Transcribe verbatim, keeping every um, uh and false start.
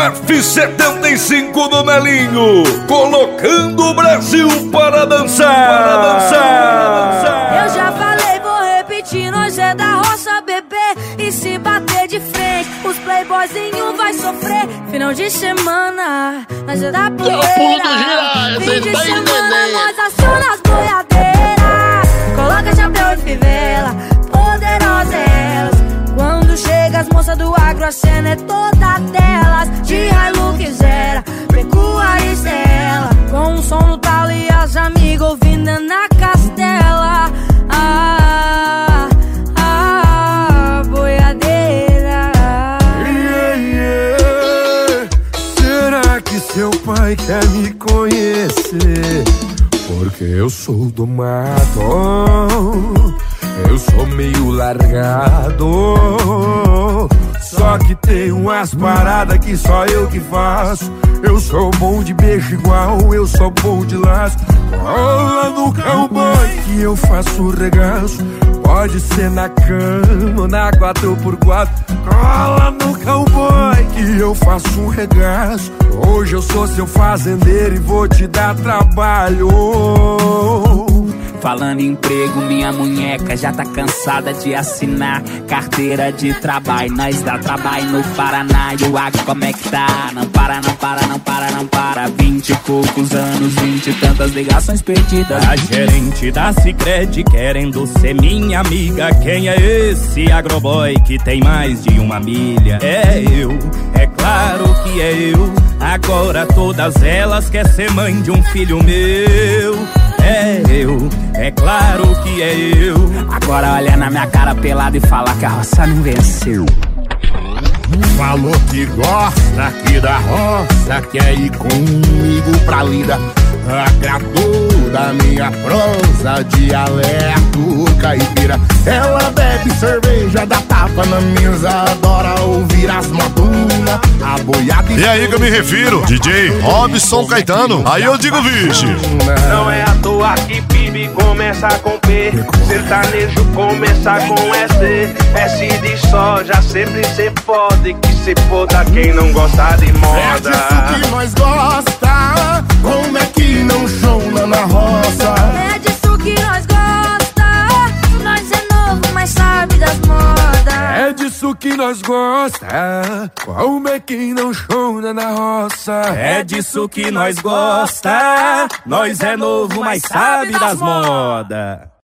F setenta e cinco do Melinho, colocando o Brasil para dançar, para dançar. Eu já falei, vou repetir, nós é da roça, bebê. E se bater de frente, os playboyzinhos vai sofrer. Final de semana, nós é da poeira. Fim de semana, nós aciona as boiadeiras. Coloca chapéu e fivela, poderosa elas. Quando chega as moças do agro, a cena é toda delas. De Hilux era, pecuarista ela. Com o som no talo e as amigas ouvindo na castela. Ah, ah, boiadeira. Yeah, yeah. Será que seu pai quer me conhecer? Porque eu sou do mato, eu sou meio largado. Só que tem umas paradas que só eu que faço. Eu sou bom de beijo igual, eu sou bom de laço. Cola no cowboy que eu faço regaço. Pode ser na cama, na quatro por quatro. Cola no cowboy que eu faço um regaço. Hoje eu sou seu fazendeiro e vou te dar trabalho. Falando em emprego, minha munheca já tá cansada de assinar carteira de trabalho. Nós dá trabalho no Paraná e o agro como é que tá? Não para, não para, não para, não para. Vinte e poucos anos, vinte e tantas ligações perdidas. A gerente da Sicredi querendo ser minha amiga. Quem é esse agroboy que tem mais de uma milha? É eu, é claro que é eu. Agora todas elas querem ser mãe de um filho meu. É eu, é claro que é eu. Agora olha na minha cara pelada e fala que a roça não venceu. Falou que gosta aqui da roça, quer ir comigo pra lida. Agradou da minha prosa, dialeto caipira. Ela bebe cerveja, dá tapa na mesa, adora ouvir as modunas, a boiada. E aí que eu me refiro, D J Robson Caetano. Aí eu digo, vixe. Não é à toa que Bibi começa com P, sertanejo começa com S. S de soja, sempre cê pode, que se foda quem não gosta de moda. É disso que nós gosta, como é que não chona na roça? É disso que nós gosta, nós é novo, mas sabe das modas. É disso que nós gosta, como é que não chona na roça? É disso que nós gosta, nós é novo, mas sabe das modas.